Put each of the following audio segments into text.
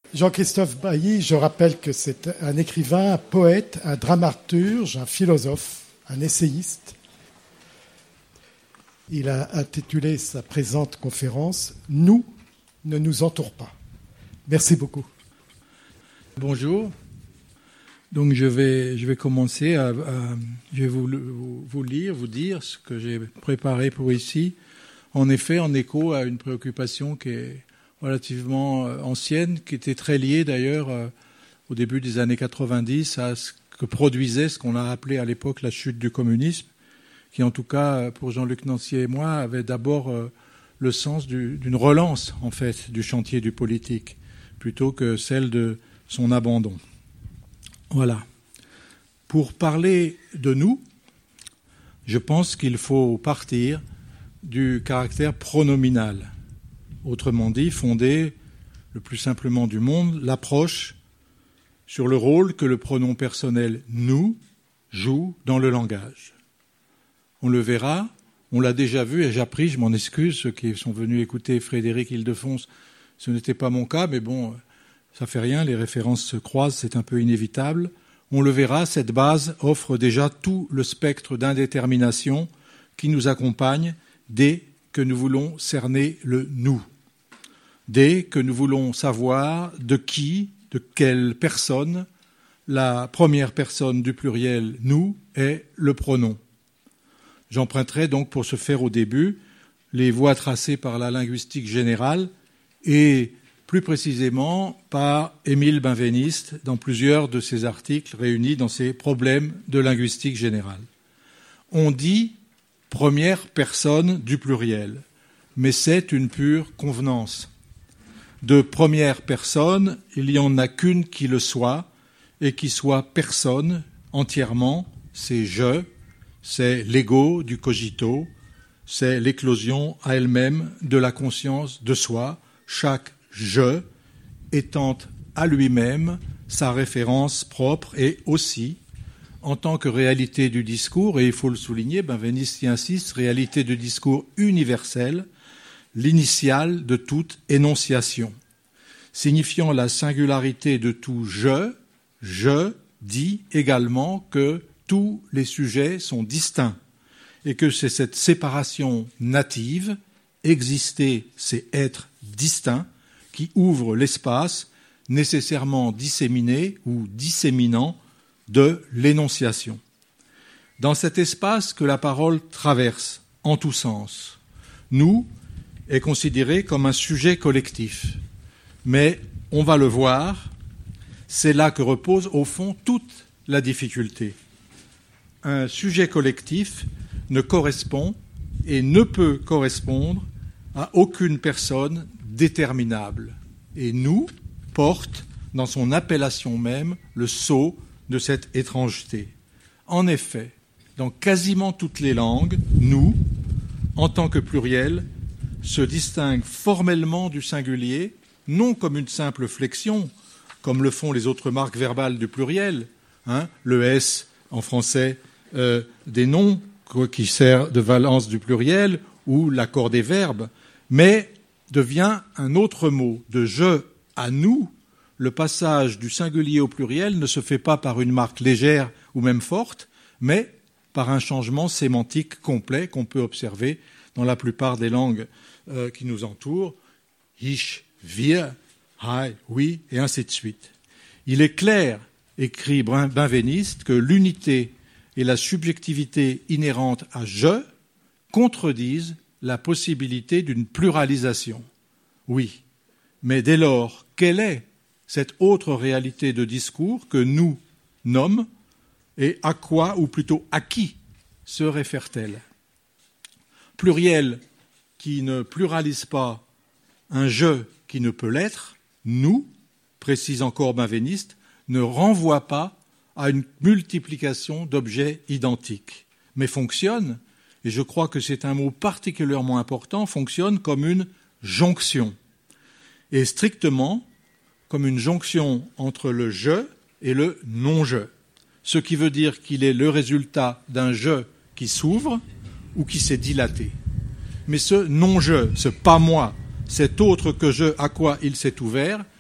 Jean-Christophe Bailly, je rappelle que c'est un écrivain, un poète, un dramaturge, un philosophe, un essayiste. Il a intitulé sa présente conférence « Nous ne nous entoure pas ». Merci beaucoup. Bonjour. Donc je vais commencer je vais vous lire, vous dire ce que j'ai préparé pour ici. En effet, en écho à une préoccupation qui est relativement ancienne, qui était très liée d'ailleurs au début des années 90 à ce que produisait ce qu'on a appelé à l'époque la chute du communisme, qui en tout cas pour Jean-Luc Nancier et moi avait d'abord le sens d'une relance en fait du chantier du politique, plutôt que celle de son abandon. Voilà. Pour parler de nous, je pense qu'il faut partir du caractère pronominal. Autrement dit, fonder, le plus simplement du monde, l'approche sur le rôle que le pronom personnel « nous » joue dans le langage. On le verra, on l'a déjà vu, et j'appris, je m'en excuse, ceux qui sont venus écouter Frédéric Ildefonse, ce n'était pas mon cas, mais bon, ça fait rien, les références se croisent, c'est un peu inévitable. On le verra, cette base offre déjà tout le spectre d'indétermination qui nous accompagne dès que nous voulons cerner le « nous ». Dès que nous voulons savoir de qui, de quelle personne, la première personne du pluriel « nous » est le pronom. J'emprunterai donc pour ce faire au début les voies tracées par la linguistique générale et plus précisément par Émile Benveniste dans plusieurs de ses articles réunis dans ses problèmes de linguistique générale. On dit première personne du pluriel, mais c'est une pure convenance. De première personne, il n'y en a qu'une qui le soit, et qui soit personne entièrement, c'est je, c'est l'ego du cogito, c'est l'éclosion à elle-même de la conscience de soi, chaque je étant à lui-même sa référence propre et aussi, en tant que réalité du discours, et il faut le souligner, Benveniste y insiste, réalité du discours universel, l'initiale de toute énonciation, signifiant la singularité de tout je dit également que tous les sujets sont distincts et que c'est cette séparation native, exister c'est être distinct, qui ouvre l'espace nécessairement disséminé ou disséminant de l'énonciation. Dans cet espace que la parole traverse en tous sens, nous est considéré comme un sujet collectif. Mais on va le voir, c'est là que repose au fond toute la difficulté. Un sujet collectif ne correspond et ne peut correspondre à aucune personne déterminable. Et nous porte dans son appellation même le sceau de cette étrangeté. En effet, dans quasiment toutes les langues, nous, en tant que pluriel, se distingue formellement du singulier, non comme une simple flexion, comme le font les autres marques verbales du pluriel, le S en français des noms qui sert de valence du pluriel, ou l'accord des verbes, mais devient un autre mot. De je à nous, le passage du singulier au pluriel ne se fait pas par une marque légère ou même forte, mais par un changement sémantique complet qu'on peut observer dans la plupart des langues qui nous entourent, ich, wir, I, oui, et ainsi de suite. Il est clair, écrit Benveniste, que l'unité et la subjectivité inhérente à je contredisent la possibilité d'une pluralisation. Oui, mais dès lors, quelle est cette autre réalité de discours que nous nommons et à quoi, ou plutôt à qui, se réfère-t-elle ? Pluriel qui ne pluralise pas un je qui ne peut l'être, nous, précise encore Benveniste, ne renvoie pas à une multiplication d'objets identiques, mais fonctionne, et je crois que c'est un mot particulièrement important, fonctionne comme une jonction, et strictement comme une jonction entre le je et le non-je, ce qui veut dire qu'il est le résultat d'un je qui s'ouvre ou qui s'est dilaté. Mais ce non-je, ce pas moi, cet autre que je à quoi il s'est ouvert,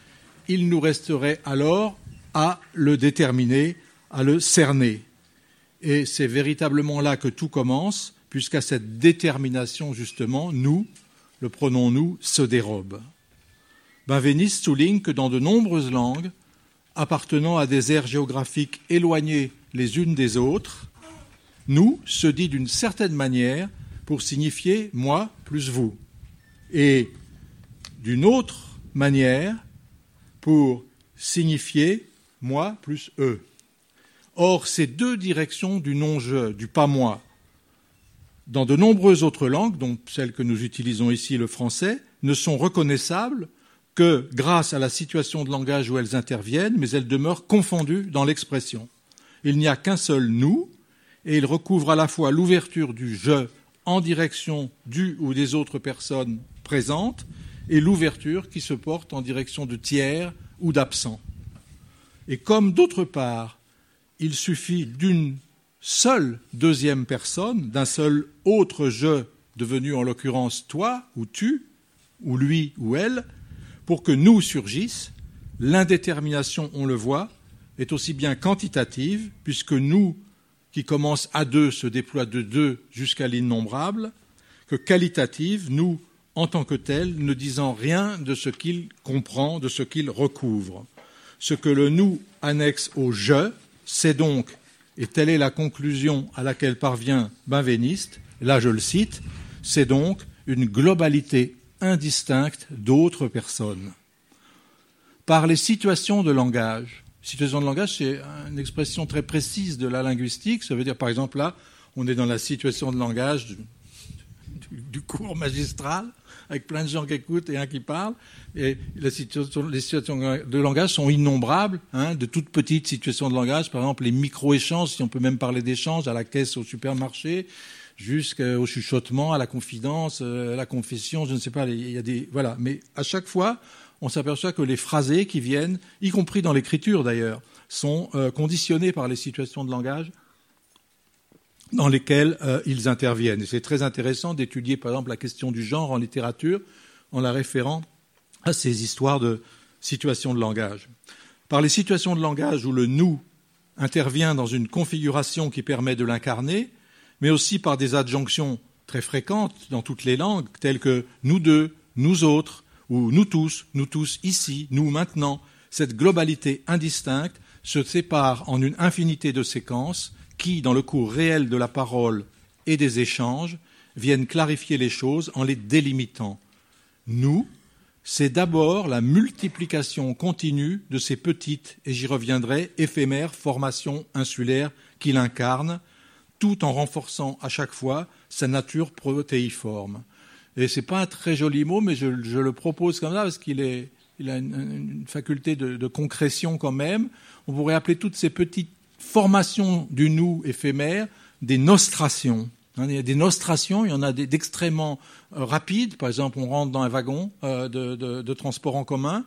il nous resterait alors à le déterminer, à le cerner. Et c'est véritablement là que tout commence, puisqu'à cette détermination, justement, nous, le pronom nous, se dérobe. Benveniste souligne que dans de nombreuses langues, appartenant à des aires géographiques éloignées les unes des autres, nous se dit d'une certaine manière pour signifier moi plus vous, et d'une autre manière pour signifier moi plus eux. Or, ces deux directions du non-je, du pas-moi, dans de nombreuses autres langues, dont celle que nous utilisons ici, le français, ne sont reconnaissables que grâce à la situation de langage où elles interviennent, mais elles demeurent confondues dans l'expression. Il n'y a qu'un seul nous, et il recouvre à la fois l'ouverture du « je » en direction du ou des autres personnes présentes, et l'ouverture qui se porte en direction de tiers ou d'absents. Et comme, d'autre part, il suffit d'une seule deuxième personne, d'un seul autre « je » devenu en l'occurrence toi ou tu, ou lui ou elle, pour que nous surgisse, l'indétermination, on le voit, est aussi bien quantitative, puisque nous, qui commence à deux, se déploie de deux jusqu'à l'innombrable, que qualitative, nous, en tant que tels, ne disant rien de ce qu'il comprend, de ce qu'il recouvre. Ce que le nous annexe au je, c'est donc, et telle est la conclusion à laquelle parvient Benveniste, là je le cite, c'est donc une globalité indistincte d'autres personnes. Par les situations de langage. Situation de langage, c'est une expression très précise de la linguistique. Ça veut dire, par exemple, là, on est dans la situation de langage du cours magistral, avec plein de gens qui écoutent et un qui parle. Et les situations de langage sont innombrables, de toutes petites situations de langage. Par exemple, les micro-échanges, si on peut même parler d'échanges, à la caisse au supermarché, jusqu'au chuchotement, à la confidence, à la confession, je ne sais pas, il y a des... Voilà. Mais à chaque fois, on s'aperçoit que les phrasés qui viennent, y compris dans l'écriture d'ailleurs, sont conditionnés par les situations de langage dans lesquelles ils interviennent. Et c'est très intéressant d'étudier, par exemple, la question du genre en littérature en la référant à ces histoires de situations de langage. Par les situations de langage où le « nous » intervient dans une configuration qui permet de l'incarner, mais aussi par des adjonctions très fréquentes dans toutes les langues, telles que « nous deux »,« nous autres », ou « nous tous ici »,« nous maintenant ». Cette globalité indistincte se sépare en une infinité de séquences qui, dans le cours réel de la parole et des échanges, viennent clarifier les choses en les délimitant. Nous, c'est d'abord la multiplication continue de ces petites, et j'y reviendrai, éphémères formations insulaires qu'il incarne, tout en renforçant à chaque fois sa nature protéiforme. Et ce n'est pas un très joli mot, mais je le propose comme ça parce qu'il a une faculté de concrétion quand même. On pourrait appeler toutes ces petites formations du nous éphémère des nostrations. Il y a des nostrations, il y en a d'extrêmement rapides. Par exemple, on rentre dans un wagon de transport en commun.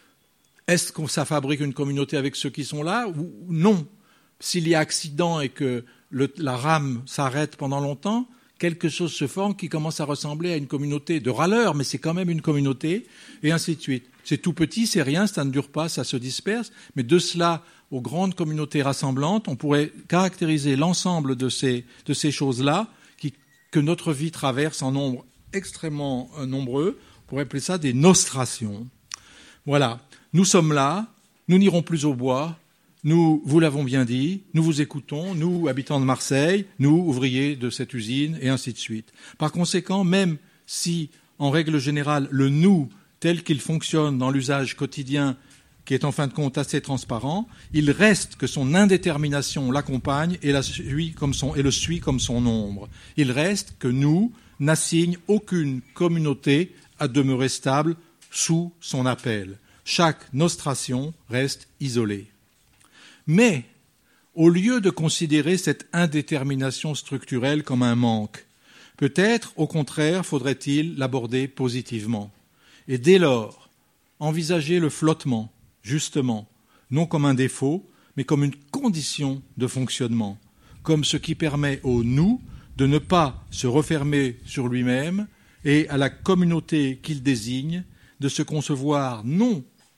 Est-ce que ça fabrique une communauté avec ceux qui sont là ou non? S'il y a accident et que la rame s'arrête pendant longtemps, quelque chose se forme qui commence à ressembler à une communauté de râleurs, mais c'est quand même une communauté, et ainsi de suite. C'est tout petit, c'est rien, ça ne dure pas, ça se disperse, mais de cela aux grandes communautés rassemblantes, on pourrait caractériser l'ensemble de ces choses-là que notre vie traverse en nombre extrêmement nombreux. On pourrait appeler ça des nostrations. Voilà, nous sommes là, nous n'irons plus au bois. Nous, vous l'avons bien dit, nous vous écoutons, nous, habitants de Marseille, nous, ouvriers de cette usine, et ainsi de suite. Par conséquent, même si, en règle générale, le « nous », tel qu'il fonctionne dans l'usage quotidien, qui est en fin de compte assez transparent, il reste que son indétermination l'accompagne et le suit comme son ombre. Il reste que nous n'assigne aucune communauté à demeurer stable sous son appel. Chaque nostration reste isolée. Mais, au lieu de considérer cette indétermination structurelle comme un manque, peut-être, au contraire, faudrait-il l'aborder positivement. Et dès lors, envisager le flottement, justement, non comme un défaut, mais comme une condition de fonctionnement, comme ce qui permet au nous de ne pas se refermer sur lui-même et à la communauté qu'il désigne de se concevoir non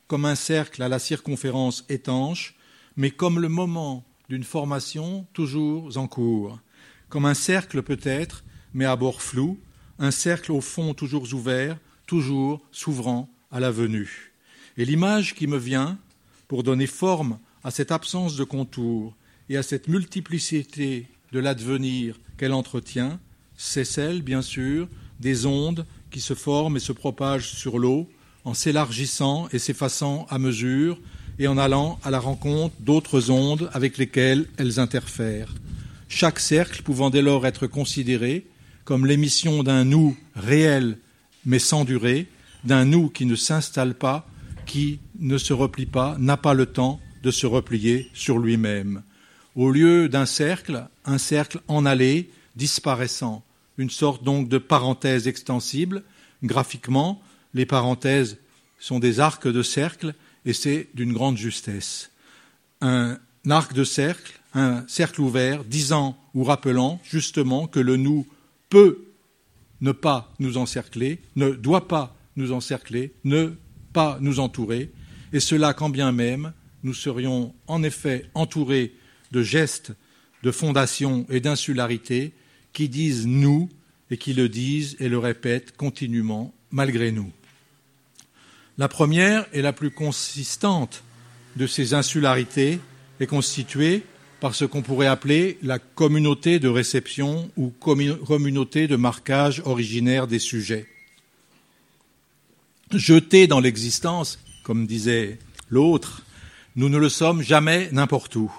comme un cercle à la circonférence étanche, mais comme le moment d'une formation toujours en cours, comme un cercle peut-être, mais à bord flou, un cercle au fond toujours ouvert, toujours s'ouvrant à la venue. Et l'image qui me vient, pour donner forme à cette absence de contour et à cette multiplicité de l'advenir qu'elle entretient, c'est celle, bien sûr, des ondes qui se forment et se propagent sur l'eau, en s'élargissant et s'effaçant à mesure, et en allant à la rencontre d'autres ondes avec lesquelles elles interfèrent. Chaque cercle pouvant dès lors être considéré comme l'émission d'un nous réel mais sans durée, d'un nous qui ne s'installe pas, qui ne se replie pas, n'a pas le temps de se replier sur lui-même. Au lieu d'un cercle, un cercle en allée, disparaissant, une sorte donc de parenthèse extensible. Graphiquement, les parenthèses sont des arcs de cercle et c'est d'une grande justesse. Un arc de cercle, un cercle ouvert, disant ou rappelant justement que le nous peut ne pas nous encercler, ne doit pas nous encercler, ne pas nous entourer, et cela quand bien même nous serions en effet entourés de gestes, de fondations et d'insularité qui disent nous et qui le disent et le répètent continuellement malgré nous. La première et la plus consistante de ces insularités est constituée par ce qu'on pourrait appeler la communauté de réception ou communauté de marquage originaire des sujets. Jetés dans l'existence, comme disait l'autre, nous ne le sommes jamais n'importe où,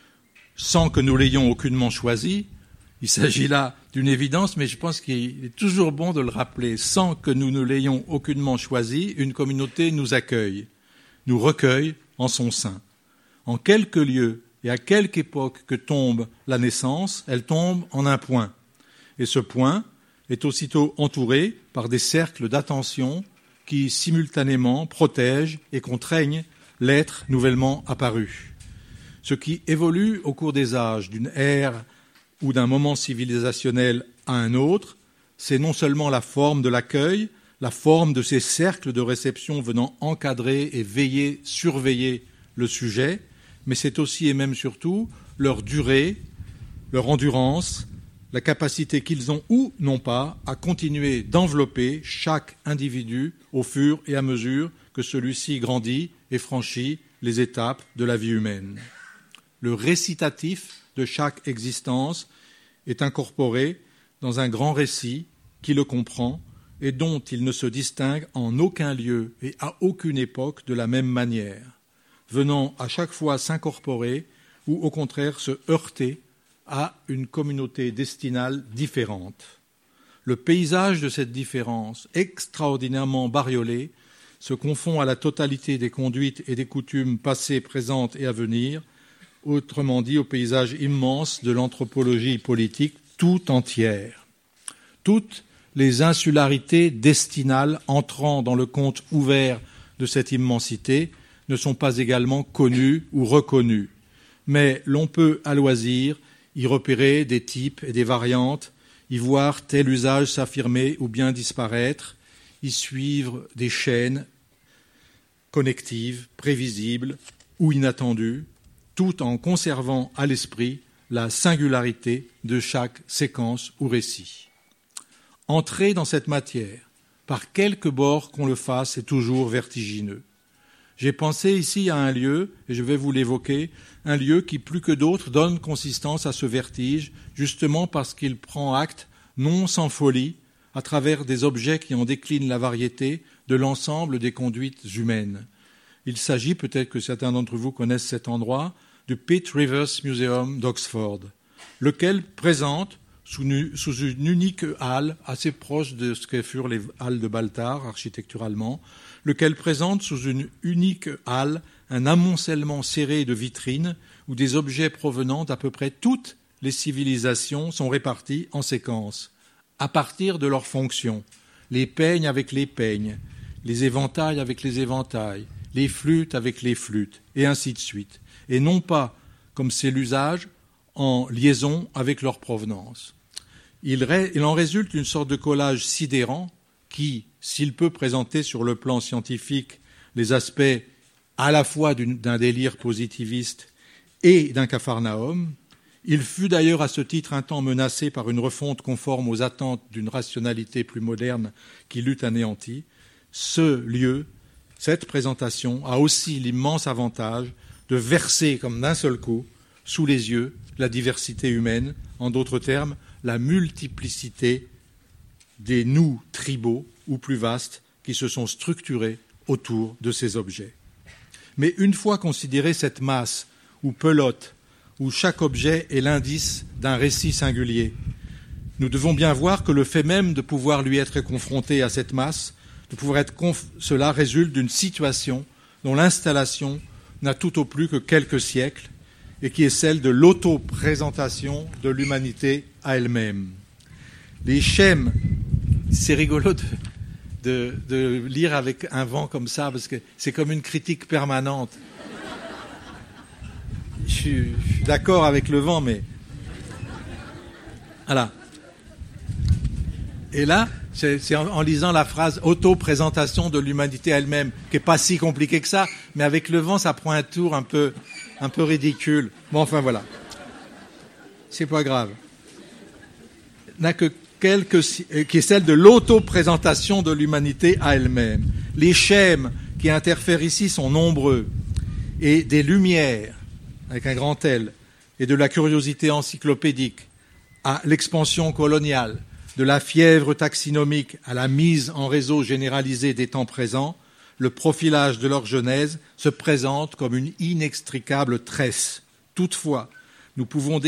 sans que nous l'ayons aucunement choisi. Il s'agit là d'une évidence, mais je pense qu'il est toujours bon de le rappeler. Sans que nous ne l'ayons aucunement choisi, une communauté nous accueille, nous recueille en son sein. En quelque lieu et à quelque époque que tombe la naissance, elle tombe en un point. Et ce point est aussitôt entouré par des cercles d'attention qui simultanément protègent et contraignent l'être nouvellement apparu. Ce qui évolue au cours des âges d'une ère ou d'un moment civilisationnel à un autre, c'est non seulement la forme de l'accueil, la forme de ces cercles de réception venant encadrer et veiller, surveiller le sujet, mais c'est aussi et même surtout leur durée, leur endurance, la capacité qu'ils ont ou n'ont pas à continuer d'envelopper chaque individu au fur et à mesure que celui-ci grandit et franchit les étapes de la vie humaine. Le récitatif de chaque existence est incorporé dans un grand récit qui le comprend et dont il ne se distingue en aucun lieu et à aucune époque de la même manière, venant à chaque fois s'incorporer ou au contraire se heurter à une communauté destinale différente. Le paysage de cette différence, extraordinairement bariolé, se confond à la totalité des conduites et des coutumes passées, présentes et à venir, autrement dit au paysage immense de l'anthropologie politique tout entière. Toutes les insularités destinales entrant dans le compte ouvert de cette immensité ne sont pas également connues ou reconnues, mais l'on peut à loisir y repérer des types et des variantes, y voir tel usage s'affirmer ou bien disparaître, y suivre des chaînes connectives, prévisibles ou inattendues, tout en conservant à l'esprit la singularité de chaque séquence ou récit. Entrer dans cette matière, par quelque bord qu'on le fasse, est toujours vertigineux. J'ai pensé ici à un lieu, et je vais vous l'évoquer, un lieu qui, plus que d'autres, donne consistance à ce vertige, justement parce qu'il prend acte, non sans folie, à travers des objets qui en déclinent la variété de l'ensemble des conduites humaines. Il s'agit, peut-être que certains d'entre vous connaissent cet endroit, du Pitt Rivers Museum d'Oxford, lequel présente, sous une unique halle, assez proche de ce que furent les halles de Baltar architecturalement, lequel présente sous une unique halle un amoncellement serré de vitrines où des objets provenant d'à peu près toutes les civilisations sont répartis en séquence, à partir de leurs fonctions, les peignes avec les peignes, les éventails avec les éventails, les flûtes avec les flûtes, et ainsi de suite, et non pas, comme c'est l'usage, en liaison avec leur provenance. Il en résulte une sorte de collage sidérant qui, s'il peut présenter sur le plan scientifique les aspects à la fois d'un délire positiviste et d'un Capharnaüm. Il fut d'ailleurs à ce titre un temps menacé par une refonte conforme aux attentes d'une rationalité plus moderne qui l'eût anéanti. Ce lieu, cette présentation, a aussi l'immense avantage de verser comme d'un seul coup sous les yeux la diversité humaine, en d'autres termes, la multiplicité des nous tribaux ou plus vastes qui se sont structurés autour de ces objets. Mais une fois considérée cette masse ou pelote où chaque objet est l'indice d'un récit singulier, nous devons bien voir que le fait même de pouvoir lui être confronté à cette masse, cela résulte d'une situation dont l'installation n'a tout au plus que quelques siècles et qui est celle de l'auto-présentation de l'humanité à elle-même. Les schèmes, c'est rigolo de lire avec un vent comme ça, parce que c'est comme une critique permanente. Je suis d'accord avec le vent, mais... Voilà. Et là, c'est en lisant la phrase « auto-présentation de l'humanité elle-même », qui n'est pas si compliqué que ça, mais avec le vent, ça prend un tour un peu ridicule. Bon, enfin, voilà. C'est pas grave. N'a que qui est celle de l'auto-présentation de l'humanité à elle-même. Les schèmes qui interfèrent ici sont nombreux, et des lumières, avec un grand L, et de la curiosité encyclopédique à l'expansion coloniale, de la fièvre taxinomique à la mise en réseau généralisée des temps présents, le profilage de leur genèse se présente comme une inextricable tresse. Toutefois, ce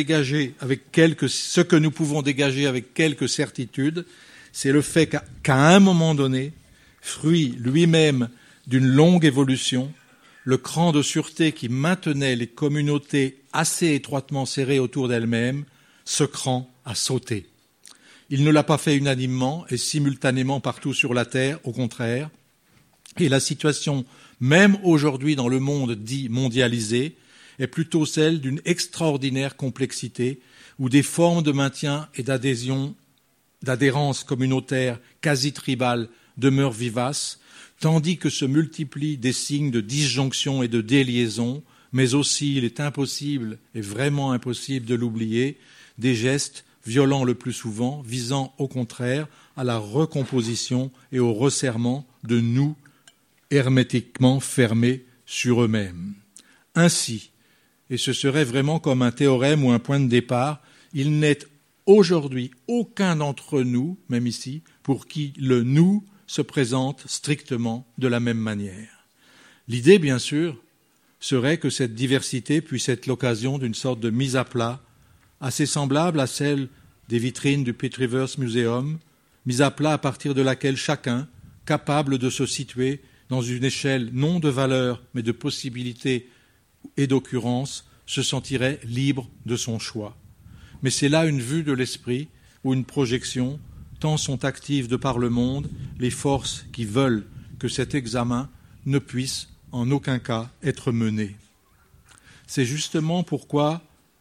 que nous pouvons dégager avec quelque certitude, c'est le fait qu'à un moment donné, fruit lui-même d'une longue évolution, le cran de sûreté qui maintenait les communautés assez étroitement serrées autour d'elles-mêmes, ce cran a sauté. Il ne l'a pas fait unanimement et simultanément partout sur la Terre, au contraire. Et la situation, même aujourd'hui dans le monde dit mondialisé, est plutôt celle d'une extraordinaire complexité où des formes de maintien et d'adhérence communautaire quasi tribale demeurent vivaces, tandis que se multiplient des signes de disjonction et de déliaison, mais aussi, il est impossible et vraiment impossible de l'oublier, des gestes violents le plus souvent, visant au contraire à la recomposition et au resserrement de nous hermétiquement fermés sur eux-mêmes. Ainsi, et ce serait vraiment comme un théorème ou un point de départ, il n'est aujourd'hui aucun d'entre nous, même ici, pour qui le « nous » se présente strictement de la même manière. L'idée, bien sûr, serait que cette diversité puisse être l'occasion d'une sorte de mise à plat, assez semblable à celle des vitrines du Pitt Rivers Museum, mise à plat à partir de laquelle chacun, capable de se situer dans une échelle non de valeur, mais de possibilités et d'occurrences, se sentirait libre de son choix. Mais c'est là une vue de l'esprit ou une projection, tant sont actives de par le monde les forces qui veulent que cet examen ne puisse en aucun cas être mené. C'est justement pourquoi,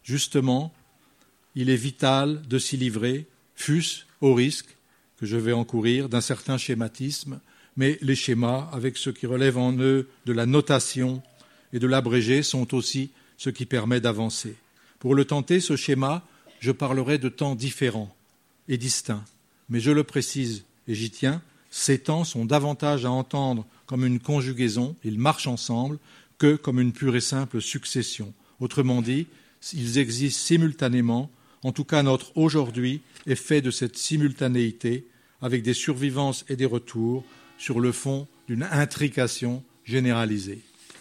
il est vital de s'y livrer, fût-ce au risque, que je vais encourir, d'un certain schématisme, mais les schémas, avec ce qui relève en eux de la notation et de l'abrégé, sont aussi ce qui permet d'avancer. Pour le tenter, ce schéma, je parlerai de temps différents et distincts, mais je le précise et j'y tiens, ces temps sont davantage à entendre comme une conjugaison, ils marchent ensemble, que comme une pure et simple succession. Autrement dit, ils existent simultanément. En tout cas, notre aujourd'hui est fait de cette simultanéité, avec des survivances et des retours, sur le fond d'une intrication généralisée.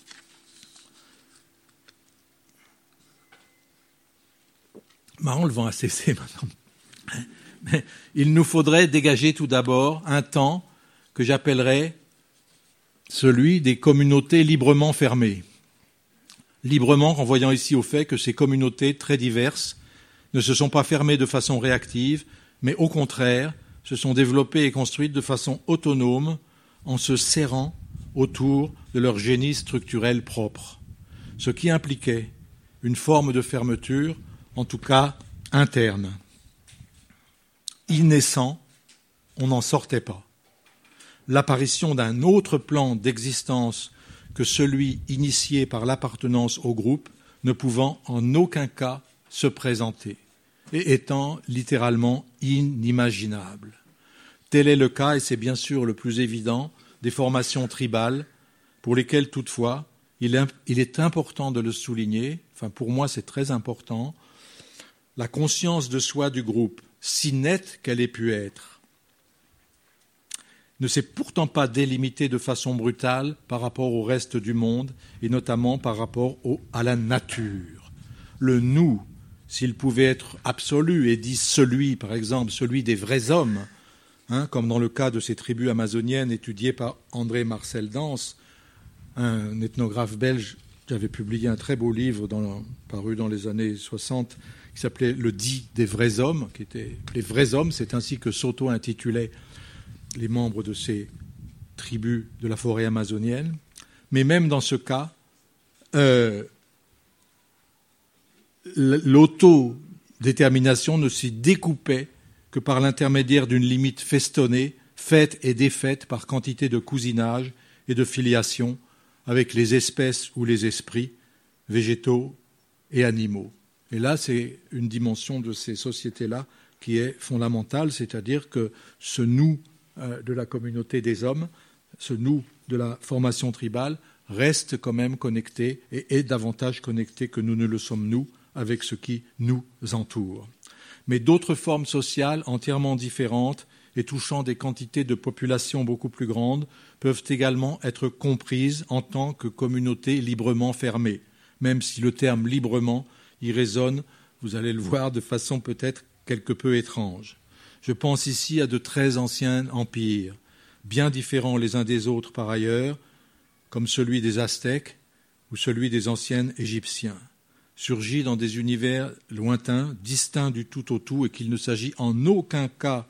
Marrant, le vent a cessé maintenant. Mais il nous faudrait dégager tout d'abord un temps que j'appellerais celui des communautés librement fermées. Librement renvoyant ici au fait que ces communautés très diverses ne se sont pas fermées de façon réactive, mais au contraire se sont développées et construites de façon autonome en se serrant autour de leur génie structurel propre, ce qui impliquait une forme de fermeture, en tout cas interne. Naissant, on n'en sortait pas. L'apparition d'un autre plan d'existence que celui initié par l'appartenance au groupe, ne pouvant en aucun cas se présenter et étant littéralement inimaginable. Tel est le cas, et c'est bien sûr le plus évident, des formations tribales, pour lesquelles toutefois il est important de le souligner, enfin pour moi c'est très important, la conscience de soi du groupe, si nette qu'elle ait pu être, ne s'est pourtant pas délimitée de façon brutale par rapport au reste du monde et notamment par rapport à la nature. Le « nous », s'il pouvait être absolu et dit celui, par exemple, celui des vrais hommes, comme dans le cas de ces tribus amazoniennes étudiées par André Marcel Dance, un ethnographe belge qui avait publié un très beau livre paru dans les années 60 qui s'appelait « Le dit des vrais hommes », qui était les vrais hommes, c'est ainsi que s'auto-intitulaient les membres de ces tribus de la forêt amazonienne. Mais même dans ce cas, l'autodétermination ne s'y découpait que par l'intermédiaire d'une limite festonnée, faite et défaite par quantité de cousinage et de filiation avec les espèces ou les esprits, végétaux et animaux. Et là, c'est une dimension de ces sociétés-là qui est fondamentale, c'est-à-dire que ce nous de la communauté des hommes, ce nous de la formation tribale, reste quand même connecté et est davantage connecté que nous ne le sommes nous avec ce qui nous entoure. Mais d'autres formes sociales entièrement différentes et touchant des quantités de population beaucoup plus grandes peuvent également être comprises en tant que communautés librement fermées, même si le terme « librement » y résonne, vous allez le voir, de façon peut-être quelque peu étrange. Je pense ici à de très anciens empires, bien différents les uns des autres par ailleurs, comme celui des Aztèques ou celui des anciens Égyptiens, surgis dans des univers lointains, distincts du tout au tout, et qu'il ne s'agit en aucun cas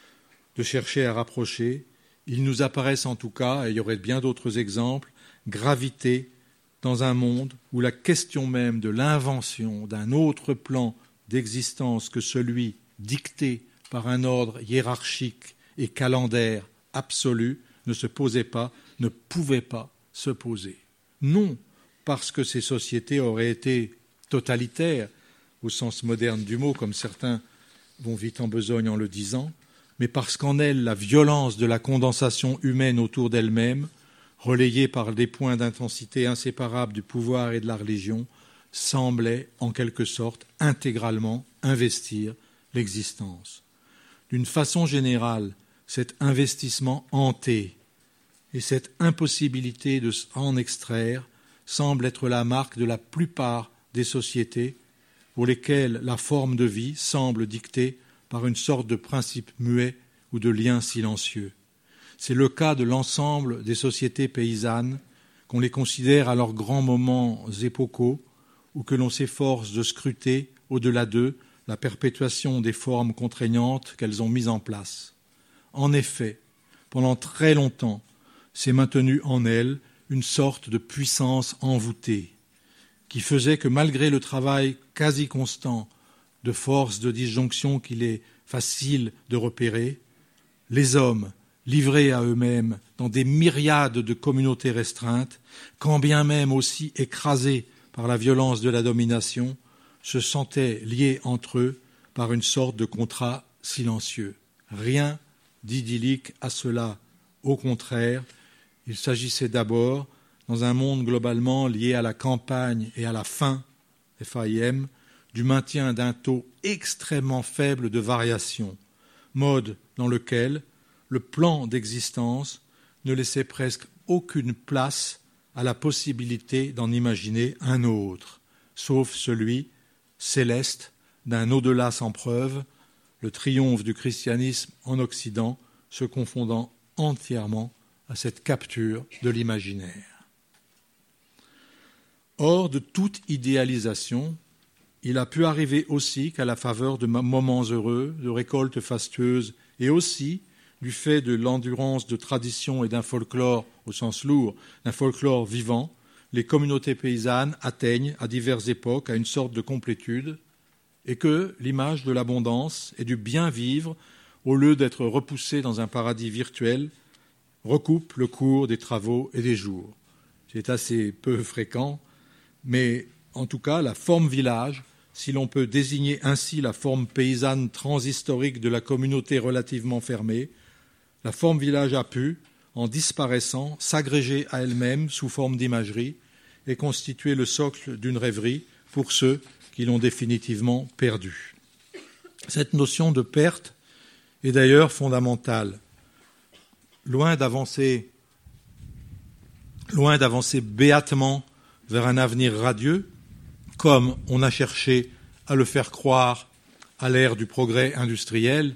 de chercher à rapprocher. Ils nous apparaissent en tout cas, et il y aurait bien d'autres exemples, graviter dans un monde où la question même de l'invention d'un autre plan d'existence que celui dicté par un ordre hiérarchique et calendaire absolu ne se posait pas, ne pouvait pas se poser. Non parce que ces sociétés auraient été totalitaires, au sens moderne du mot, comme certains vont vite en besogne en le disant, mais parce qu'en elles, la violence de la condensation humaine autour d'elle-même, relayée par des points d'intensité inséparables du pouvoir et de la religion, semblait en quelque sorte intégralement investir l'existence. D'une façon générale, cet investissement hanté et cette impossibilité de s'en extraire semble être la marque de la plupart des sociétés pour lesquelles la forme de vie semble dictée par une sorte de principe muet ou de lien silencieux. C'est le cas de l'ensemble des sociétés paysannes, qu'on les considère à leurs grands moments épocaux ou que l'on s'efforce de scruter au-delà d'eux la perpétuation des formes contraignantes qu'elles ont mises en place. En effet, pendant très longtemps, s'est maintenue en elles une sorte de puissance envoûtée, qui faisait que malgré le travail quasi constant de forces de disjonction qu'il est facile de repérer, les hommes, livrés à eux-mêmes dans des myriades de communautés restreintes, quand bien même aussi écrasés par la violence de la domination, se sentaient liés entre eux par une sorte de contrat silencieux. Rien d'idyllique à cela. Au contraire, il s'agissait d'abord, dans un monde globalement lié à la campagne et à la faim, FAIM, du maintien d'un taux extrêmement faible de variation, mode dans lequel le plan d'existence ne laissait presque aucune place à la possibilité d'en imaginer un autre, sauf celui céleste d'un au-delà sans preuve, le triomphe du christianisme en Occident se confondant entièrement à cette capture de l'imaginaire. Hors de toute idéalisation, il a pu arriver aussi qu'à la faveur de moments heureux, de récoltes fastueuses, et aussi du fait de l'endurance de traditions et d'un folklore, au sens lourd, d'un folklore vivant, les communautés paysannes atteignent à diverses époques à une sorte de complétude, et que l'image de l'abondance et du bien vivre, au lieu d'être repoussée dans un paradis virtuel, recoupe le cours des travaux et des jours. c'est assez peu fréquent, mais en tout cas, la forme village, si l'on peut désigner ainsi la forme paysanne transhistorique de la communauté relativement fermée, la forme village a pu, en disparaissant, s'agréger à elle-même sous forme d'imagerie et constituer le socle d'une rêverie pour ceux qui l'ont définitivement perdue. Cette notion de perte est d'ailleurs fondamentale. Loin d'avancer béatement vers un avenir radieux, comme on a cherché à le faire croire à l'ère du progrès industriel,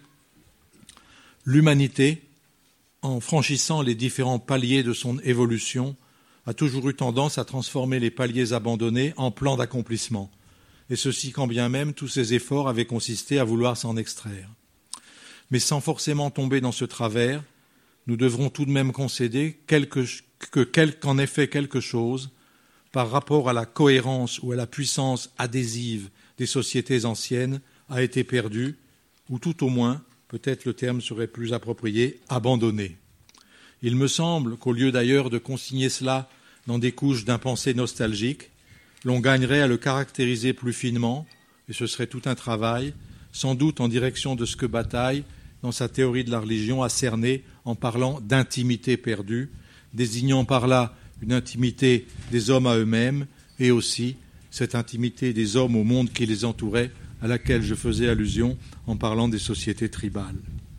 l'humanité, en franchissant les différents paliers de son évolution, a toujours eu tendance à transformer les paliers abandonnés en plans d'accomplissement, et ceci quand bien même tous ces efforts avaient consisté à vouloir s'en extraire. Mais sans forcément tomber dans ce travers, nous devrons tout de même concéder qu'en effet quelque chose, par rapport à la cohérence ou à la puissance adhésive des sociétés anciennes, a été perdu, ou tout au moins, peut-être le terme serait plus approprié, abandonné. Il me semble qu'au lieu d'ailleurs de consigner cela dans des couches d'impensé nostalgique, l'on gagnerait à le caractériser plus finement, et ce serait tout un travail, sans doute en direction de ce que Bataille, dans sa théorie de la religion, a cerné en parlant d'intimité perdue, désignant par là une intimité des hommes à eux-mêmes et aussi cette intimité des hommes au monde qui les entourait, à laquelle je faisais allusion en parlant des sociétés tribales.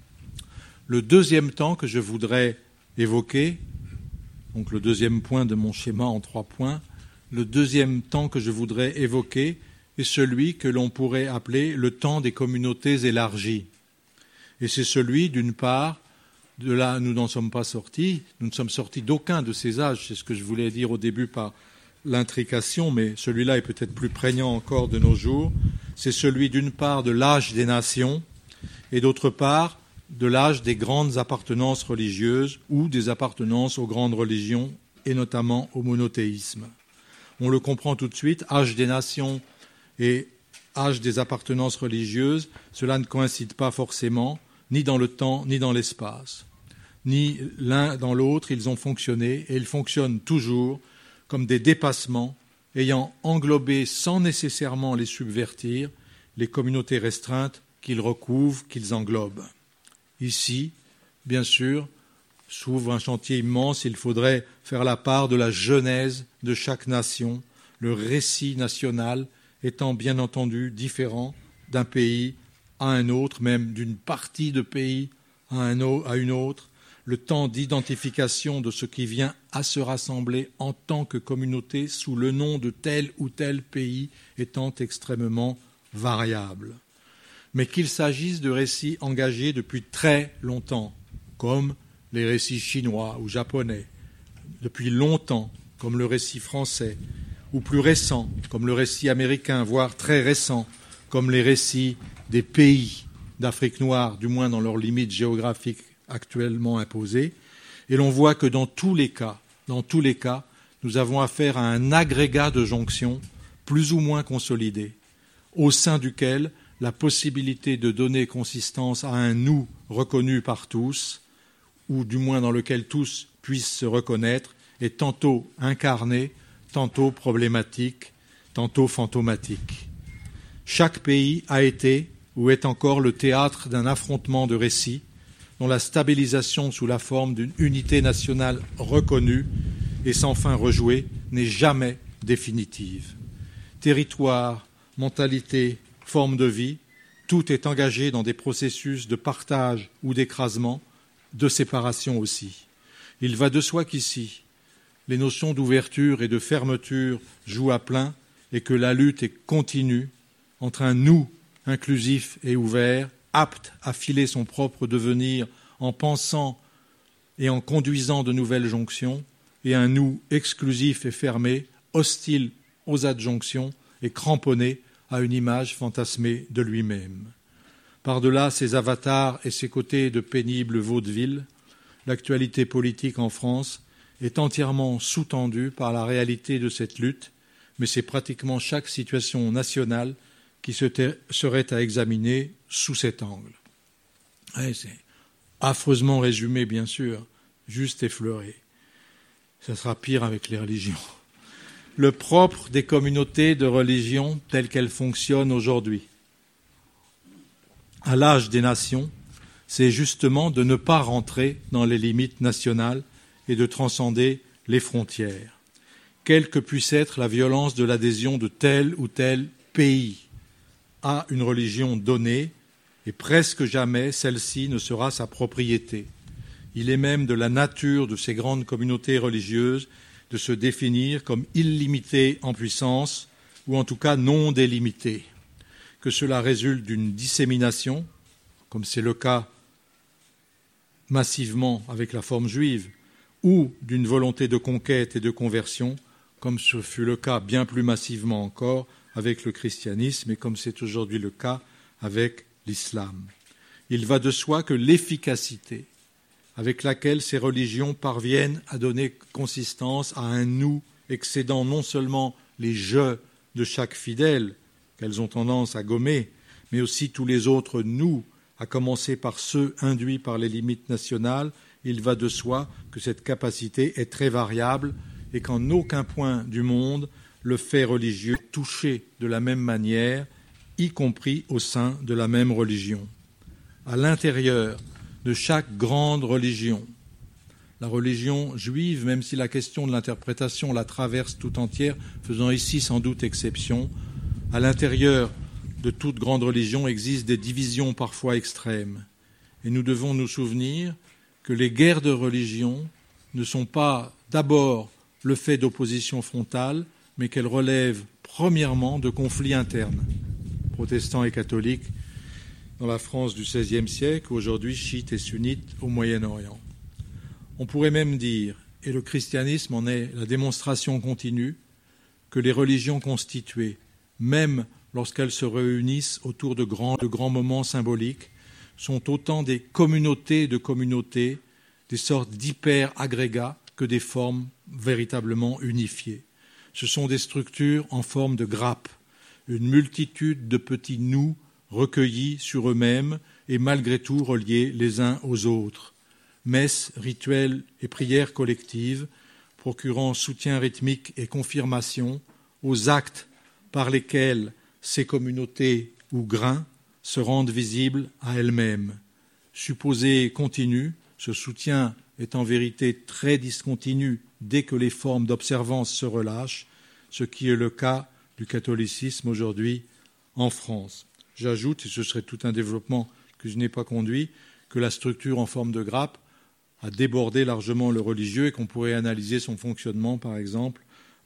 Le deuxième temps que je voudrais évoquer, donc le deuxième point de mon schéma en 3 points, le deuxième temps que je voudrais évoquer est celui que l'on pourrait appeler le temps des communautés élargies. Et c'est celui, d'une part, de là, nous n'en sommes pas sortis, nous ne sommes sortis d'aucun de ces âges, c'est ce que je voulais dire au début par l'intrication, mais celui-là est peut-être plus prégnant encore de nos jours, c'est celui d'une part de l'âge des nations et d'autre part de l'âge des grandes appartenances religieuses ou des appartenances aux grandes religions et notamment au monothéisme. On le comprend tout de suite, âge des nations et âge des appartenances religieuses, cela ne coïncide pas forcément, ni dans le temps, ni dans l'espace. Ni l'un dans l'autre, ils ont fonctionné, et ils fonctionnent toujours comme des dépassements ayant englobé, sans nécessairement les subvertir, les communautés restreintes qu'ils recouvrent, qu'ils englobent. Ici, bien sûr, s'ouvre un chantier immense, il faudrait faire la part de la genèse de chaque nation, le récit national étant bien entendu différent d'un pays à un autre, même d'une partie de pays à une autre, le temps d'identification de ce qui vient à se rassembler en tant que communauté sous le nom de tel ou tel pays étant extrêmement variable. Mais qu'il s'agisse de récits engagés depuis très longtemps, comme les récits chinois ou japonais, depuis longtemps, comme le récit français, ou plus récents, comme le récit américain, voire très récents, comme les récits des pays d'Afrique noire, du moins dans leurs limites géographiques actuellement imposées, et l'on voit que dans tous les cas, nous avons affaire à un agrégat de jonctions plus ou moins consolidé, au sein duquel la possibilité de donner consistance à un nous reconnu par tous, ou du moins dans lequel tous puissent se reconnaître, est tantôt incarnée, tantôt problématique, tantôt fantomatique. Chaque pays a été ou est encore le théâtre d'un affrontement de récits dont la stabilisation sous la forme d'une unité nationale reconnue et sans fin rejouée n'est jamais définitive. Territoire, mentalité, forme de vie, tout est engagé dans des processus de partage ou d'écrasement, de séparation aussi. Il va de soi qu'ici, les notions d'ouverture et de fermeture jouent à plein et que la lutte est continue entre un nous inclusif et ouvert, apte à filer son propre devenir en pensant et en conduisant de nouvelles jonctions, et un nous exclusif et fermé, hostile aux adjonctions et cramponné à une image fantasmée de lui-même. Par-delà ses avatars et ses côtés de pénible vaudeville, l'actualité politique en France est entièrement sous-tendue par la réalité de cette lutte, mais c'est pratiquement chaque situation nationale qui serait à examiner sous cet angle. Ouais, c'est affreusement résumé, bien sûr, juste effleuré. Ça sera pire avec les religions. Le propre des communautés de religion telles qu'elles fonctionnent aujourd'hui, à l'âge des nations, c'est justement de ne pas rentrer dans les limites nationales et de transcender les frontières, quelle que puisse être la violence de l'adhésion de tel ou tel pays à une religion donnée, et presque jamais celle-ci ne sera sa propriété. Il est même de la nature de ces grandes communautés religieuses de se définir comme illimitées en puissance, ou en tout cas non délimitées, que cela résulte d'une dissémination, comme c'est le cas massivement avec la forme juive, ou d'une volonté de conquête et de conversion, comme ce fut le cas bien plus massivement encore avec le christianisme et comme c'est aujourd'hui le cas avec l'islam. Il va de soi que l'efficacité avec laquelle ces religions parviennent à donner consistance à un « nous » excédant non seulement les « je » de chaque fidèle, qu'elles ont tendance à gommer, mais aussi tous les autres « nous », à commencer par ceux induits par les limites nationales, il va de soi que cette capacité est très variable et qu'en aucun point du monde le fait religieux est touché de la même manière, y compris au sein de la même religion. À l'intérieur de chaque grande religion, la religion juive, même si la question de l'interprétation la traverse tout entière, faisant ici sans doute exception, à l'intérieur de toute grande religion existent des divisions parfois extrêmes. Et nous devons nous souvenir que les guerres de religion ne sont pas d'abord le fait d'opposition frontale, mais qu'elles relèvent premièrement de conflits internes, protestants et catholiques, dans la France du XVIe siècle, aujourd'hui chiites et sunnites au Moyen-Orient. On pourrait même dire, et le christianisme en est la démonstration continue, que les religions constituées, même lorsqu'elles se réunissent autour de grands moments symboliques, sont autant des communautés de communautés, des sortes d'hyper-agrégats que des formes véritablement unifiées. Ce sont des structures en forme de grappe, une multitude de petits nous recueillis sur eux-mêmes et malgré tout reliés les uns aux autres. Messes, rituels et prières collectives, procurant soutien rythmique et confirmation aux actes par lesquels ces communautés ou grains se rendent visibles à elles-mêmes. Supposé continu, ce soutien est en vérité très discontinu dès que les formes d'observance se relâchent, ce qui est le cas du catholicisme aujourd'hui en France. J'ajoute, et ce serait tout un développement que je n'ai pas conduit, que la structure en forme de grappe a débordé largement le religieux et qu'on pourrait analyser son fonctionnement, par exemple,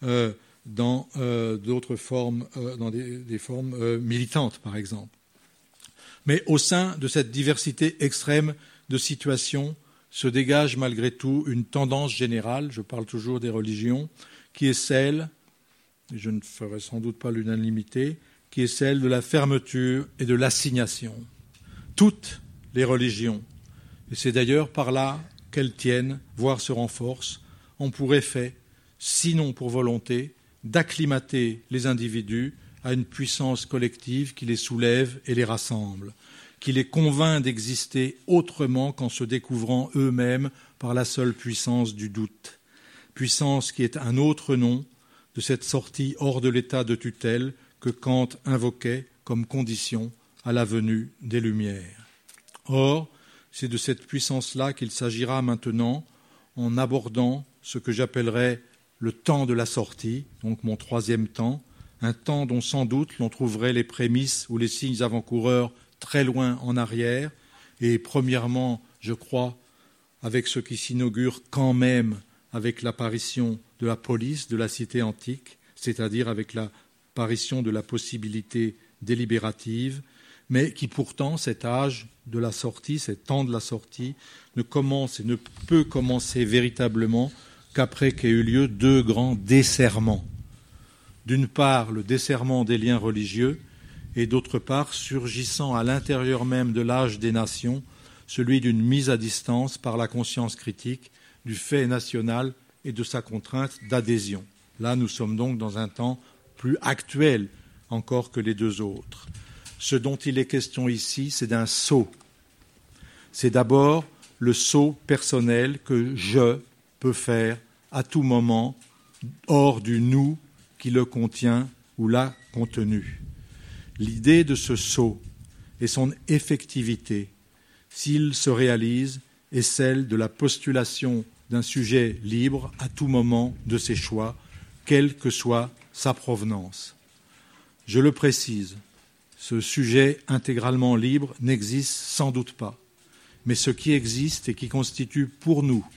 dans d'autres formes, dans des formes militantes, par exemple. Mais au sein de cette diversité extrême de situations se dégage malgré tout une tendance générale, je parle toujours des religions, qui est celle, et je ne ferai sans doute pas l'unanimité, qui est celle de la fermeture et de l'assignation. Toutes les religions, et c'est d'ailleurs par là qu'elles tiennent, voire se renforcent, ont pour effet, sinon pour volonté, d'acclimater les individus à une puissance collective qui les soulève et les rassemble, qui les convainc d'exister autrement qu'en se découvrant eux-mêmes par la seule puissance du doute, puissance qui est un autre nom de cette sortie hors de l'état de tutelle que Kant invoquait comme condition à la venue des Lumières. Or, c'est de cette puissance-là qu'il s'agira maintenant en abordant ce que j'appellerais le temps de la sortie, donc mon troisième temps, un temps dont sans doute l'on trouverait les prémices ou les signes avant-coureurs très loin en arrière, et premièrement, je crois, avec ce qui s'inaugure quand même avec l'apparition de la police de la cité antique, c'est-à-dire avec l'apparition de la possibilité délibérative, mais qui pourtant, cet âge de la sortie, cet temps de la sortie, ne commence et ne peut commencer véritablement qu'après qu'aient eu lieu deux grands desserrements. D'une part, le desserrement des liens religieux, et d'autre part, surgissant à l'intérieur même de l'âge des nations, celui d'une mise à distance par la conscience critique du fait national et de sa contrainte d'adhésion. Là, nous sommes donc dans un temps plus actuel encore que les deux autres. Ce dont il est question ici, c'est d'un saut. C'est d'abord le saut personnel que je peux faire à tout moment, hors du nous qui le contient ou l'a contenu. L'idée de ce sceau et son effectivité, s'il se réalise, est celle de la postulation d'un sujet libre à tout moment de ses choix, quelle que soit sa provenance. Je le précise, ce sujet intégralement libre n'existe sans doute pas, mais ce qui existe et qui constitue pour nous,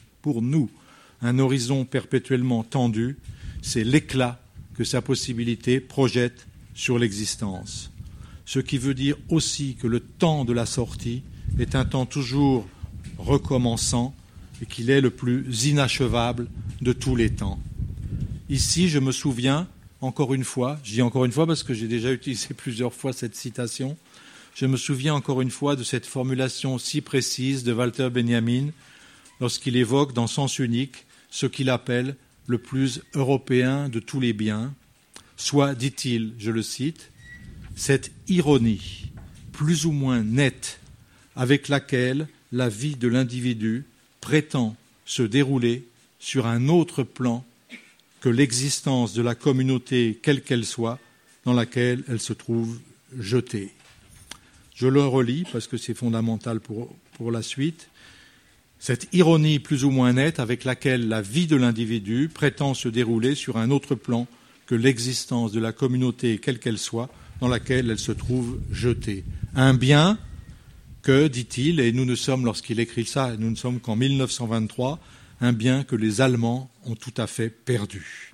un horizon perpétuellement tendu, c'est l'éclat que sa possibilité projette sur l'existence. Ce qui veut dire aussi que le temps de la sortie est un temps toujours recommençant et qu'il est le plus inachevable de tous les temps. Ici, je me souviens, encore une fois, je dis encore une fois parce que j'ai déjà utilisé plusieurs fois cette citation, je me souviens encore une fois de cette formulation si précise de Walter Benjamin lorsqu'il évoque dans Sens unique ce qu'il appelle le plus européen de tous les biens, soit, dit-il, je le cite, cette ironie plus ou moins nette avec laquelle la vie de l'individu prétend se dérouler sur un autre plan que l'existence de la communauté, quelle qu'elle soit, dans laquelle elle se trouve jetée. Je le relis parce que c'est fondamental pour la suite. Cette ironie plus ou moins nette avec laquelle la vie de l'individu prétend se dérouler sur un autre plan que l'existence de la communauté, quelle qu'elle soit, dans laquelle elle se trouve jetée. Un bien que, dit-il, et nous ne sommes, lorsqu'il écrit ça, nous ne sommes qu'en 1923, un bien que les Allemands ont tout à fait perdu.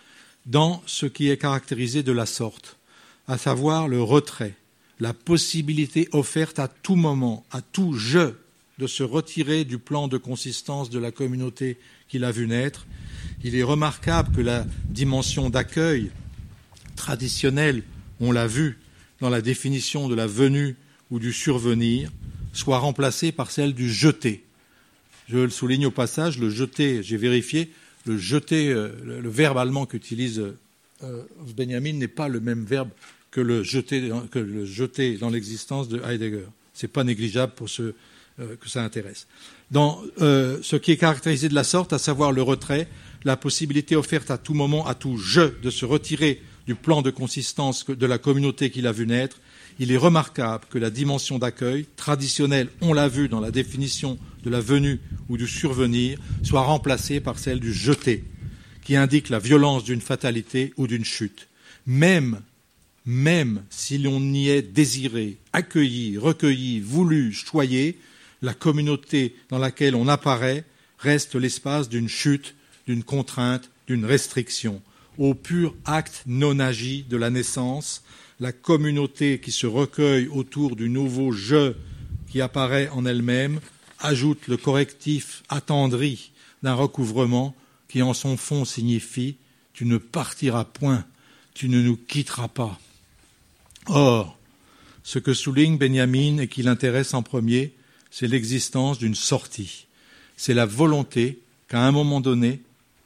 Dans ce qui est caractérisé de la sorte, à savoir le retrait, la possibilité offerte à tout moment, à tout je, de se retirer du plan de consistance de la communauté qu'il a vu naître, il est remarquable que la dimension d'accueil traditionnelle, on l'a vu dans la définition de la venue ou du survenir, soit remplacée par celle du jeter. Je le souligne au passage, le jeter, j'ai vérifié, le jeter, le verbe allemand qu'utilise Benjamin n'est pas le même verbe que le jeter dans l'existence de Heidegger. Ce n'est pas négligeable pour ceux que ça intéresse. Dans ce qui est caractérisé de la sorte, à savoir le retrait, la possibilité offerte à tout moment, à tout je, de se retirer du plan de consistance de la communauté qu'il a vu naître, il est remarquable que la dimension d'accueil, traditionnelle, on l'a vu dans la définition de la venue ou du survenir, soit remplacée par celle du jeter, qui indique la violence d'une fatalité ou d'une chute. Même si l'on y est désiré, accueilli, recueilli, voulu, choyé, la communauté dans laquelle on apparaît reste l'espace d'une chute, d'une contrainte, d'une restriction. Au pur acte non agi de la naissance, la communauté qui se recueille autour du nouveau « je » qui apparaît en elle-même ajoute le correctif attendri d'un recouvrement qui en son fond signifie « tu ne partiras point, tu ne nous quitteras pas ». Or, ce que souligne Benjamin et qui l'intéresse en premier, c'est l'existence d'une sortie. C'est la volonté qu'à un moment donné,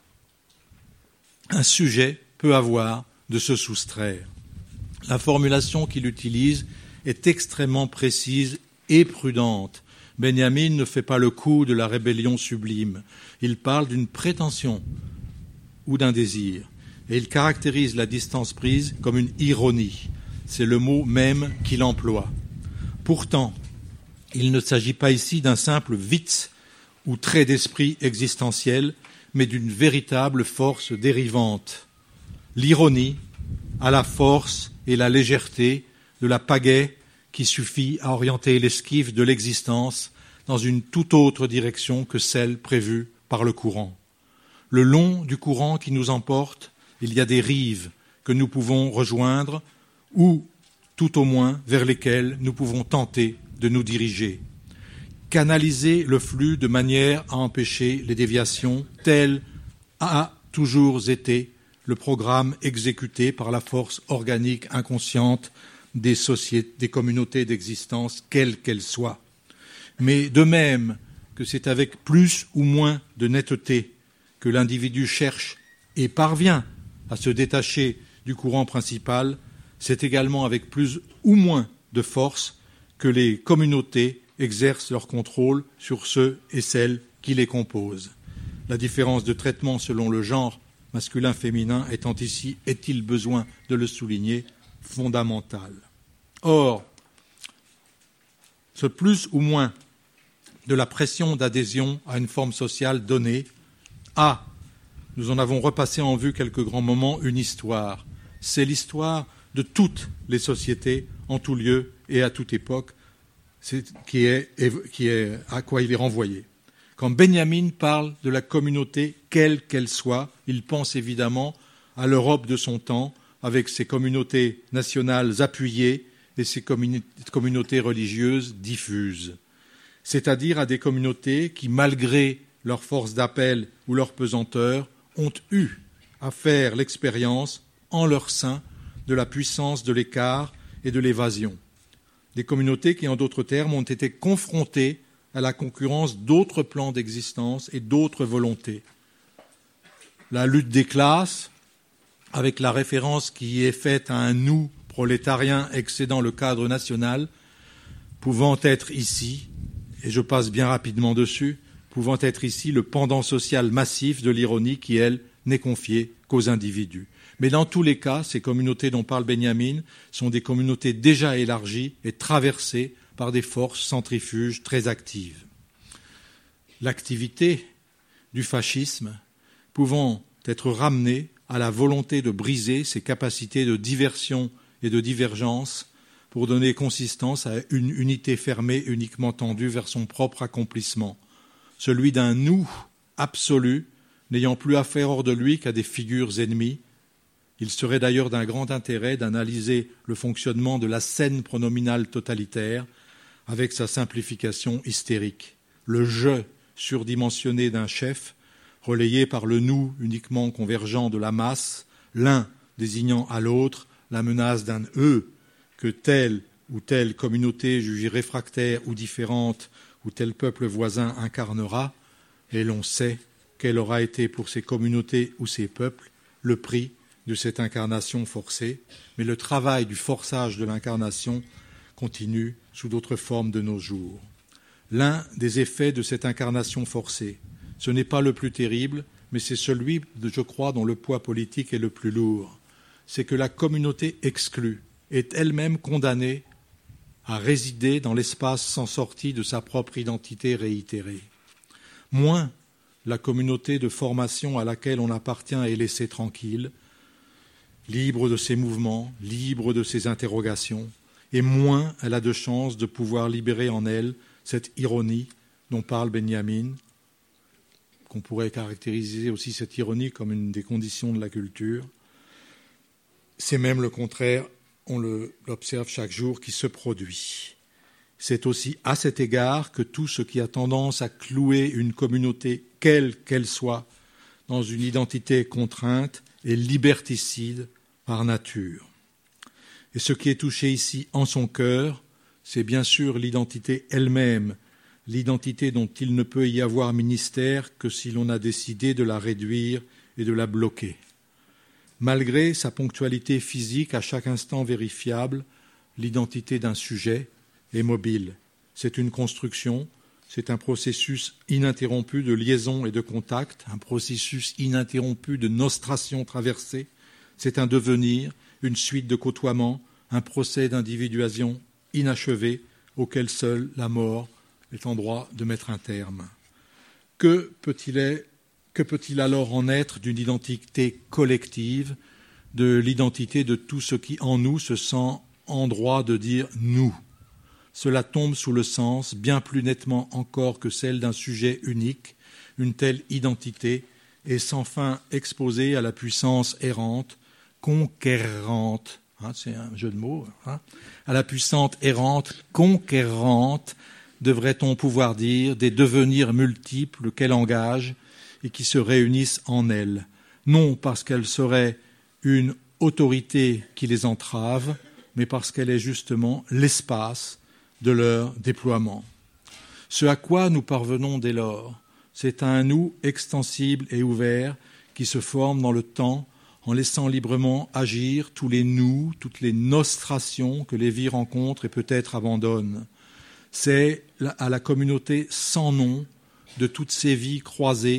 un sujet peut avoir de se soustraire. La formulation qu'il utilise est extrêmement précise et prudente. Benjamin ne fait pas le coup de la rébellion sublime. Il parle d'une prétention ou d'un désir. Et il caractérise la distance prise comme une ironie. C'est le mot même qu'il emploie. Pourtant, il ne s'agit pas ici d'un simple witz ou trait d'esprit existentiel, mais d'une véritable force dérivante. L'ironie a la force et la légèreté de la pagaie qui suffit à orienter l'esquive de l'existence dans une toute autre direction que celle prévue par le courant. Le long du courant qui nous emporte, il y a des rives que nous pouvons rejoindre ou, tout au moins, vers lesquelles nous pouvons tenter de nous diriger. Canaliser le flux de manière à empêcher les déviations, tel a toujours été le programme exécuté par la force organique inconsciente des sociétés, des communautés d'existence, quelles qu'elles soient. Mais de même que c'est avec plus ou moins de netteté que l'individu cherche et parvient à se détacher du courant principal, c'est également avec plus ou moins de force que les communautés exercent leur contrôle sur ceux et celles qui les composent. la différence de traitement selon le genre masculin-féminin étant ici, est-il besoin de le souligner, fondamentale. Or, ce plus ou moins de la pression d'adhésion à une forme sociale donnée a, nous en avons repassé en vue quelques grands moments, une histoire. C'est l'histoire de toutes les sociétés, en tout lieu et à toute époque, qui est à quoi il est renvoyé. Quand Benjamin parle de la communauté, quelle qu'elle soit, il pense évidemment à l'Europe de son temps, avec ses communautés nationales appuyées et ses communautés religieuses diffuses, c'est-à-dire à des communautés qui, malgré leur force d'appel ou leur pesanteur, ont eu à faire l'expérience en leur sein de la puissance de l'écart et de l'évasion. Des communautés qui, en d'autres termes, ont été confrontées à la concurrence d'autres plans d'existence et d'autres volontés. La lutte des classes, avec la référence qui y est faite à un nous prolétarien excédant le cadre national, pouvant être ici, et je passe bien rapidement dessus, pouvant être ici le pendant social massif de l'ironie qui, elle, n'est confiée qu'aux individus. Mais dans tous les cas, ces communautés dont parle Benjamin sont des communautés déjà élargies et traversées par des forces centrifuges très actives. L'activité du fascisme pouvant être ramenée à la volonté de briser ses capacités de diversion et de divergence pour donner consistance à une unité fermée uniquement tendue vers son propre accomplissement, celui d'un nous absolu n'ayant plus affaire hors de lui qu'à des figures ennemies. Il serait d'ailleurs d'un grand intérêt d'analyser le fonctionnement de la scène pronominale totalitaire avec sa simplification hystérique. Le « je » surdimensionné d'un chef, relayé par le « nous » uniquement convergent de la masse, l'un désignant à l'autre la menace d'un « eux » que telle ou telle communauté jugée réfractaire ou différente ou tel peuple voisin incarnera, et l'on sait quel aura été pour ces communautés ou ces peuples le prix de cette incarnation forcée, mais le travail du forçage de l'incarnation continue sous d'autres formes de nos jours. L'un des effets de cette incarnation forcée, ce n'est pas le plus terrible, mais c'est celui, je crois, dont le poids politique est le plus lourd, c'est que la communauté exclue est elle-même condamnée à résider dans l'espace sans sortie de sa propre identité réitérée. Moins la communauté de formation à laquelle on appartient est laissée tranquille, libre de ses mouvements, libre de ses interrogations, et moins elle a de chances de pouvoir libérer en elle cette ironie dont parle Benjamin, qu'on pourrait caractériser aussi cette ironie comme une des conditions de la culture. C'est même le contraire, on l'observe chaque jour, qui se produit. C'est aussi à cet égard que tout ce qui a tendance à clouer une communauté, quelle qu'elle soit, dans une identité contrainte est liberticide par nature. Et ce qui est touché ici en son cœur, c'est bien sûr l'identité elle-même, l'identité dont il ne peut y avoir ministère que si l'on a décidé de la réduire et de la bloquer. Malgré sa ponctualité physique à chaque instant vérifiable, l'identité d'un sujet est mobile. C'est une construction, c'est un processus ininterrompu de liaison et de contact, un processus ininterrompu de nostration traversée. C'est un devenir, une suite de côtoiements, un procès d'individuation inachevé auquel seule la mort est en droit de mettre un terme. Que peut-il alors en être d'une identité collective, de l'identité de tout ce qui en nous se sent en droit de dire « nous ». Cela tombe sous le sens, bien plus nettement encore que celle d'un sujet unique, une telle identité est sans fin exposée à la puissance errante, conquérante, c'est un jeu de mots, à la puissante errante, conquérante, devrait-on pouvoir dire, des devenirs multiples qu'elle engage et qui se réunissent en elle, non parce qu'elle serait une autorité qui les entrave, mais parce qu'elle est justement l'espace de leur déploiement. Ce à quoi nous parvenons dès lors, c'est un nous extensible et ouvert qui se forme dans le temps en laissant librement agir tous les nous, toutes les nostrations que les vies rencontrent et peut-être abandonnent. C'est à la communauté sans nom de toutes ces vies croisées,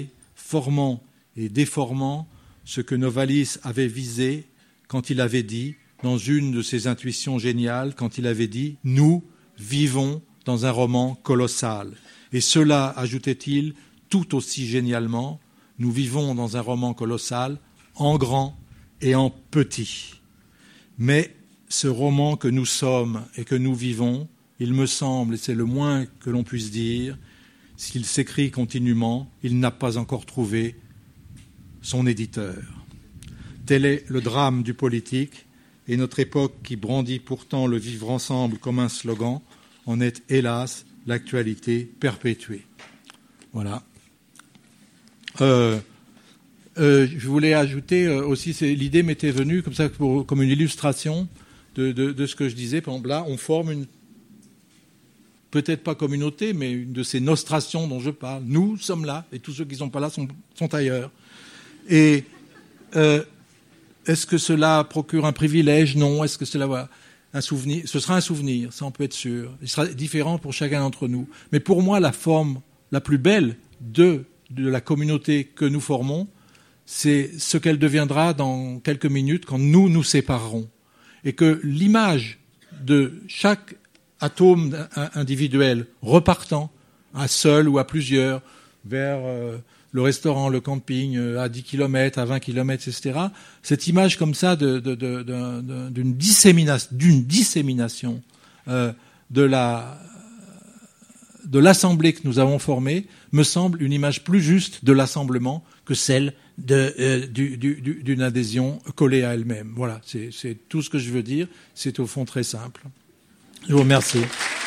formant et déformant ce que Novalis avait visé quand il avait dit, dans une de ses intuitions géniales, quand il avait dit « Nous vivons dans un roman colossal ». Et cela, ajoutait-il, tout aussi génialement, nous vivons dans un roman colossal, en grand et en petit. Mais ce roman que nous sommes et que nous vivons, il me semble, et c'est le moins que l'on puisse dire, s'il s'écrit continuellement, il n'a pas encore trouvé son éditeur. Tel est le drame du politique, et notre époque qui brandit pourtant le vivre ensemble comme un slogan, en est hélas l'actualité perpétuée. Voilà. Je voulais ajouter aussi, l'idée m'était venue comme ça, comme une illustration de ce que je disais. Par exemple, là, on forme une, peut-être pas communauté, mais une de ces nostrations dont je parle. Nous sommes là, et tous ceux qui ne sont pas là sont ailleurs. Et est-ce que cela procure un privilège? Non. Est-ce que cela va un souvenir? Ce sera un souvenir, ça on peut être sûr. Il sera différent pour chacun d'entre nous. Mais pour moi, la forme la plus belle de la communauté que nous formons, c'est ce qu'elle deviendra dans quelques minutes quand nous nous séparerons. Et que l'image de chaque atome individuel repartant, à seul ou à plusieurs, vers le restaurant, le camping, à 10 km, à 20 km, etc., cette image comme ça d'une dissémination de l'assemblée que nous avons formée me semble une image plus juste de l'assemblement que celle d'une adhésion collée à elle-même. Voilà, c'est tout ce que je veux dire. C'est au fond très simple. Je vous remercie.